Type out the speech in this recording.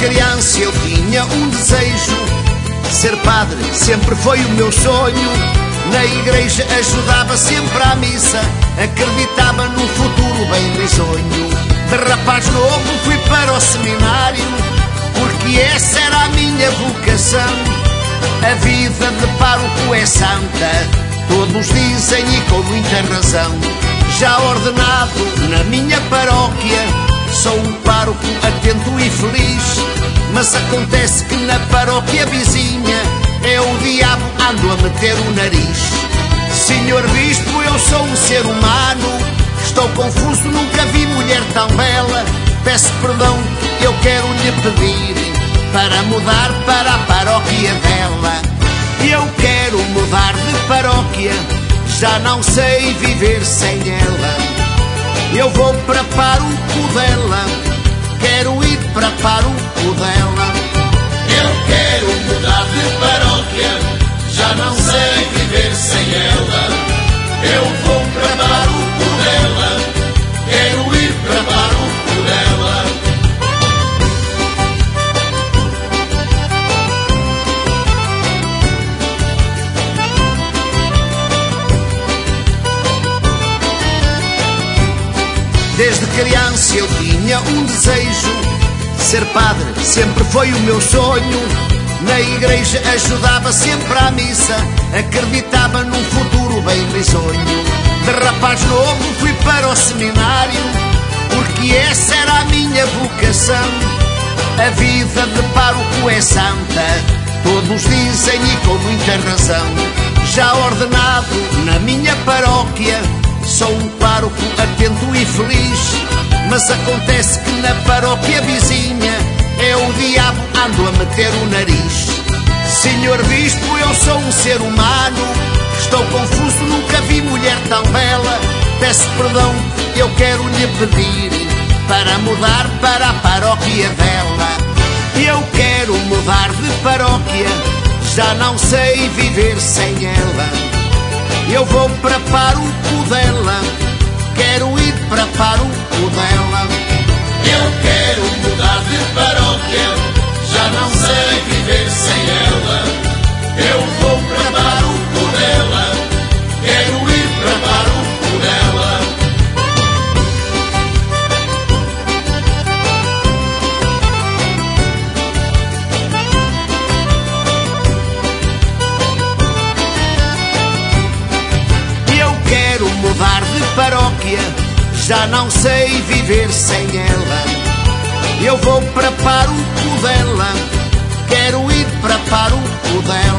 criança eu tinha um desejo, ser padre sempre foi o meu sonho. Na igreja ajudava sempre à missa, acreditava num futuro bem risonho. De rapaz novo fui para o seminário, porque essa era a minha vocação. A vida de pároco é santa, todos dizem e com muita razão. Já ordenado na minha paróquia, sou um pároco atento e feliz. Mas acontece que na paróquia vizinha é o diabo ando a meter o nariz. Senhor bispo, eu sou um ser humano, estou confuso, nunca vi mulher tão bela. Peço perdão, eu quero lhe pedir para mudar para a paróquia dela. Eu quero mudar de paróquia, já não sei viver sem ela. Eu vou para pároco dela, quero ir para pároco dela. Eu quero mudar de paróquia, já não sei viver sem ela. Eu vou para pároco dela, quero ir para pároco dela. Desde criança eu tinha um desejo, ser padre sempre foi o meu sonho. Na igreja ajudava sempre à missa, acreditava num futuro bem risonho. De rapaz novo fui para o seminário, porque essa era a minha vocação. A vida de pároco é santa, todos dizem e com muita razão. Já ordenado na minha paróquia, sou um pároco atento e feliz. Mas acontece que na paróquia vizinha é o diabo ando a meter o nariz. Senhor bispo, eu sou um ser humano, estou confuso, nunca vi mulher tão bela. Peço perdão, eu quero lhe pedir para mudar para a paróquia dela. Eu quero mudar de paróquia, já não sei viver sem ela. Eu vou para pároco dela, quero ir para pároco dela. Eu quero mudar de paróquia, já não sei viver sem ela. Eu vou para pároco dela, quero ir para pároco dela. Eu quero mudar de paróquia, já não sei viver sem ela. Eu vou para pároco dela, quero ir para pároco dela.